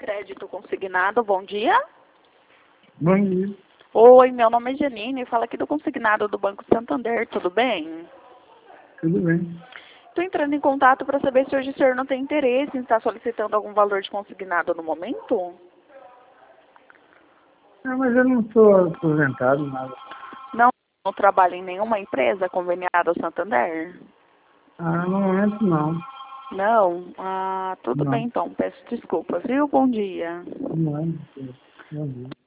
Crédito consignado, bom dia. Bom dia. Oi, meu nome é Janine, fala aqui do consignado do Banco Santander, tudo bem? Tudo bem. Estou entrando em contato para saber se hoje o senhor não tem interesse em estar solicitando algum valor de consignado no momento? Mas eu não sou aposentado, nada. Não trabalha em nenhuma empresa conveniada ao Santander? No momento não. Não? Ah, tudo bem Não. então, peço desculpas, viu? Bom dia. Não, bom dia.